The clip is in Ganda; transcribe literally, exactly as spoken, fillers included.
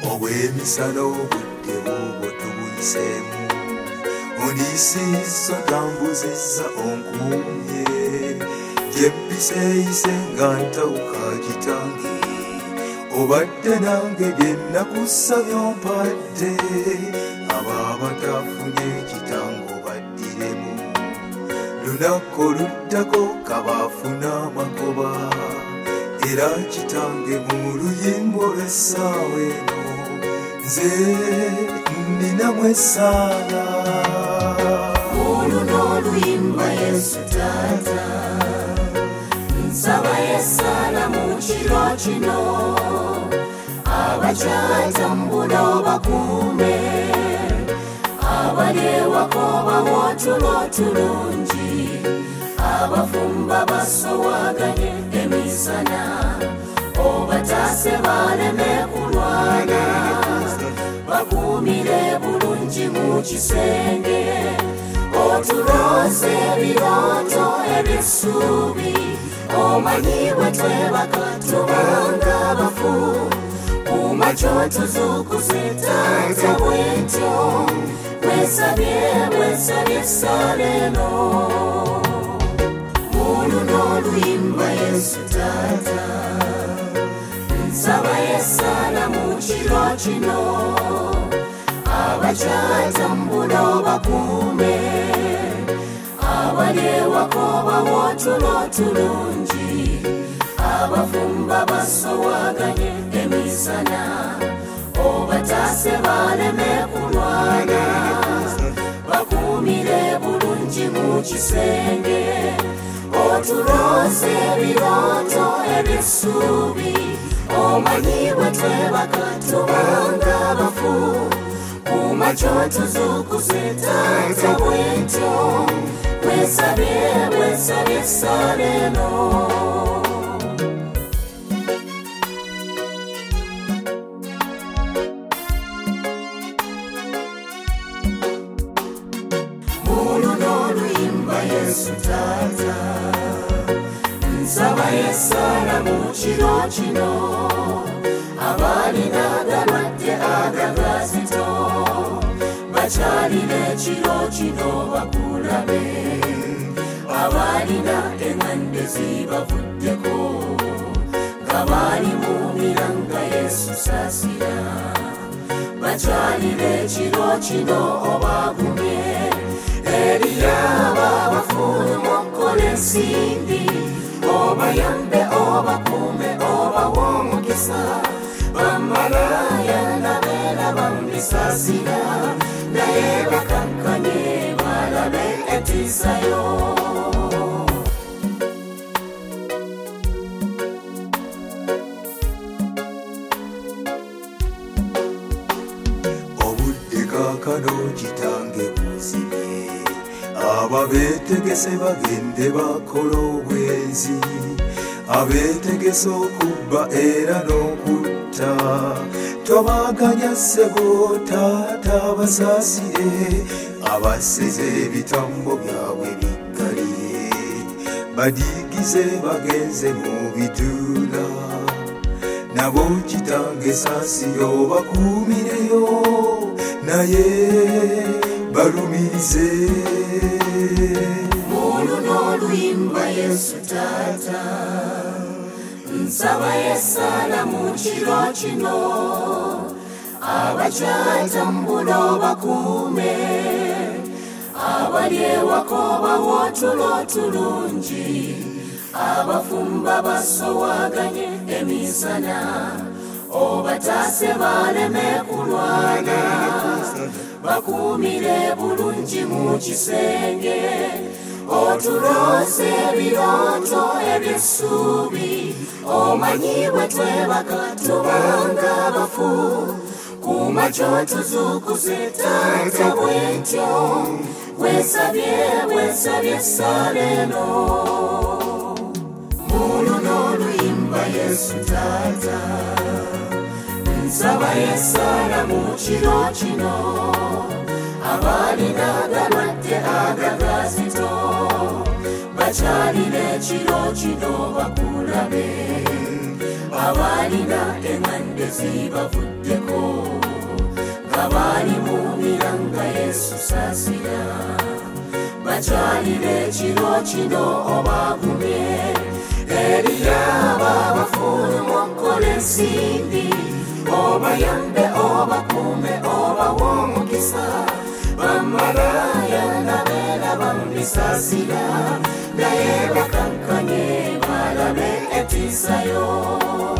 obw'emisana obudde obwo tubuyisemu onisiiso tambuzizza onkuumye gyembiseeyise nga ntawuka kitange obadde nange bye nakusabye ompadde abo abatafunye kitange obaddiremu lunaku oluddako kabaafuna amagoba era kitange mu luyimba olw'essaawa eno nze nninamu essaala oluno oluyimba Yesu taata nsaba essaala mu kiro kino abakyatambula obakuume abali ewaka obawa otulo tulungi abafumba basowaganye emisana obataase baleme kulwana bakuumire bulungi mu kisenge otuloze ebirooto ebyesuubi omanyi bwe twebaka tubanga bafu kuuma kyotuzuukuze taata bwentyo wesabye wesabye essaala eno luno oluyimba Yesu taata nsaba essaala mu kiro kino abakyatambula obakuume abali ewaka obawa otulo tulungi abafumba basowaganye emisana obataase baleme kulwana bakuumire bulungi mu kisenge otuloze ebirooto ebyesuubi omanyi bwe twebaka tubanga bafu kuuma kyotuzuukuze taata bwentyo wesabye wesabye essaala eno oluno oluyimba Yesu taata nsaba essaala mu kiro kino abalina agalwadde agagazito bakyalina ekiro kino bakulabe abalina eŋŋande zibavuddeko nga baalimuumira nga Yesu saasira bakyalina ekiro kino obagumye eriyaba abafuluma okukola ensimbi obayambe obakuume obawa omukisa bamalaya nabeera bambisaasira naye bakankanye balabe etiisayo obudde kaakano kitange buzibye ababeetegese bagende bakola obwenzi abeetegese okubba era n'okutta tobaganya ssebo taata basaasire abaseze ebitambo byabwe biggaliye badiigize bagenze mu biduula nabo kitange saasire obakuumireyo naye balumirize oluno oluyimba Yesu taata nsaba essaala mu kiro kino abakyatambula obakuume abali ewaka obawa otulo tulungi abafumba basowaganye emisana obataase baleme kulwana bakuumire bulungi mu kisenge otuloze ebirooto ebyesuubi omanyi bwe twebaka tubanga bafu kuuma kyotuzuukuze taata bwentyo wesabye wesabye essaala eno luno oluyimba Yesu taata nsaba essaala mu kiro kino abalina agalwadde agagazito bakyalira ekiro kino bakulabe abalina eŋŋande zibavuddeko nga bali mu miranga Yesu saasira bakyalira ekiro kino obagumye eriyaba bafuluma okukola ensimbi obayambe obakuume obawa omukisa bamalaya nabeera bamubisaasira naye bakankanye balabe etiisayo